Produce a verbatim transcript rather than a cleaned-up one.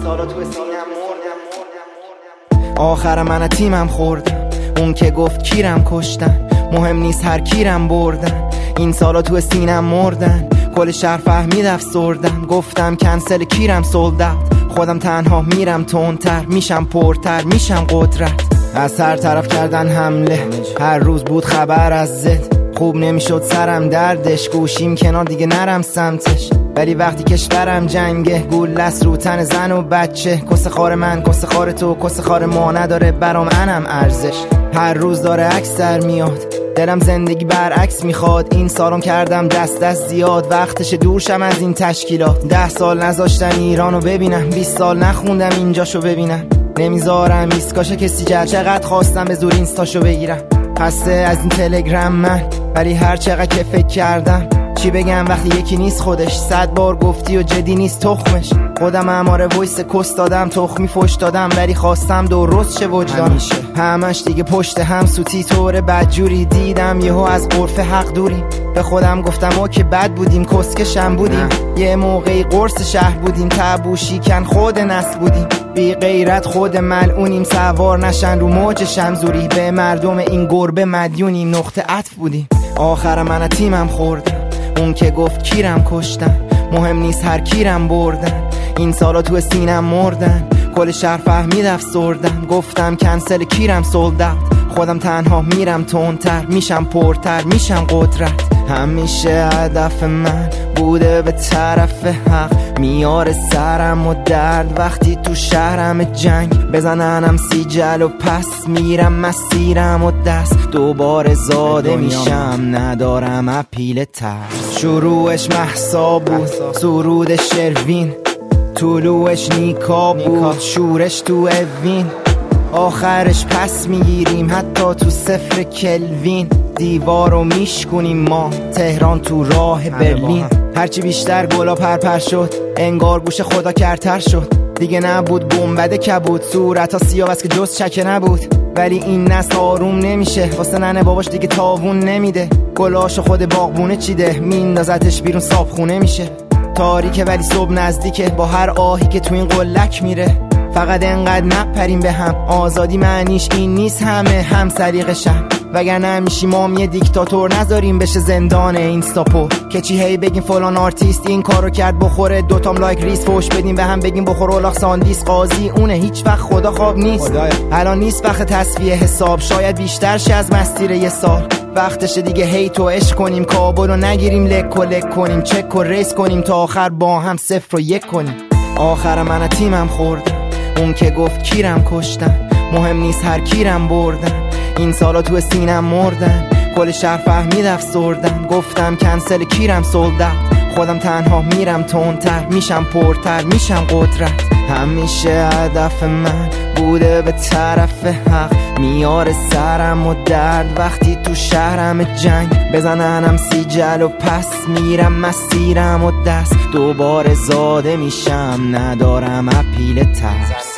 سالا تو سینم مردم. آخر من تیمم خوردم، اون که گفت کیرم کشتن، مهم نیست هر کیرم بردن. این سالا تو سینم مردن، کل شهر فهمید افسردم. گفتم کنسل کیرم سولد، خودم تنها میرم تندتر، میشم پرتر، میشم قدرت. از هر طرف کردن حمله، هر روز بود خبر از زد. خوب نمیشد سرم دردش، گوشیم کنار دیگه نرم سمتش. ولی وقتی کشورم جنگه، گول لست رو تن زن و بچه. کس خار من، کس خار تو، کس خار ما نداره برام انم ارزش. هر روز داره عکس در میاد، دلم زندگی برعکس میخواد. این سالم کردم دست دست زیاد، وقتش دورشم از این تشکیلات. ده سال نذاشتم ایرانو ببینم، بیست سال نخوندم اینجاشو ببینم. نمیذارم ایسکاشه کسی جر، چقدر خواستم به زور اینستاشو بگیرم. خسته از این تلگرام من، ولی هر چقدر که فکر کردم چی بگم وقتی یکی نیست خودش. صد بار گفتی و جدی نیست تخمش. خودم اماره وایس کست دادم، تخمی فش دادم، ولی خواستم درست شه وجدانم. همش دیگه پشت هم سوتی طور بدجوری دیدم، یهو از قرف حق دوریم. به خودم گفتم او که بد بودیم، کسکشم بودیم. یه موقعی قرص شهر بودیم، تبو شیکن خود نس بودیم. بی غیرت خود ملعونیم، سوار نشن رو موج شمزوری. به مردم این گربه مدیونیم، نقطه عطف بودیم. آخر من تیمم خوردم، اون که گفت کیرم کشتن، مهم نیست هر کیرم بردن. این سالا تو سینم مردن، کل شهر فهمید افسردم. گفتم کنسل کیرم سولد، خودم تنها میرم تندتر، میشم پرتر، میشم قدرت. همیشه هدف من بوده به طرف حق، میاره سرم و درد وقتی تو شهرم جنگ. بزننم سیجل و پس میرم مسیرم و دست دوباره زاده میشم، ندارم اپیل ترس. شروعش مهسا بود، سرود شروین، طلوعش نیکا بود، شورش تو اوین. آخرش پس میگیریم حتی تو صفر کلوین. دیوارو میشکنیم ما، تهران تو راه برلین. هرچی بیشتر گلا پرپر شد، انگار گوش خدا کرتر شد. دیگه نبود گنبد کبود، صورتا سیاه بس که جز چکه نبود. ولی این نسل آروم نمیشه، واسه ننه باباش دیگه تاوون نمیده. گلاشو خود باغبونه چیده، میندازتش بیرون صابخونه میشه. تاریکه ولی صبح نزدیکه، با هر آهی که تو این قلک میره. فقط انقدر نپریم به هم، آزادی معنیش این نیست همه هم سلیقشم. وگرنه میشیم ما یه دیکتاتور، نذاریم بشه زندان اینستاپو. که چی هی بگیم فلان آرتیست این کارو کرد بخوره، دوتام لایک ریس فوش بدیم به هم بگیم بخور اولاق ساندیس. قاضی اونه، هیچ وقت خدا خواب نیست. الان نیست وقت تصفیه حساب، شاید بیشتر شه از مسیر یه سال. وقتشه دیگه هیت و عشق کنیم، کابل رو نگیریم لک و لک کنیم. چک و ریس کنیم تا آخر با هم صفر و یک کنیم. آخر من تیمم خوردم، اون که گفت کیرم کشتن، مهم نیست هر کیرم بردن. این سالا تو سینم مردن، کل شهر فهمید افسردم. گفتم کنسل کیرم سولد، خودم تنها میرم تندتر، میشم پرتر، میشم قدرت. همیشه هدف من بوده به طرف حق، میاره سرم و درد وقتی تو شهرم جنگ. بزننم سیجل و پس میرم مسیرم و دست دوباره زاده میشم، ندارم اپیل ترس.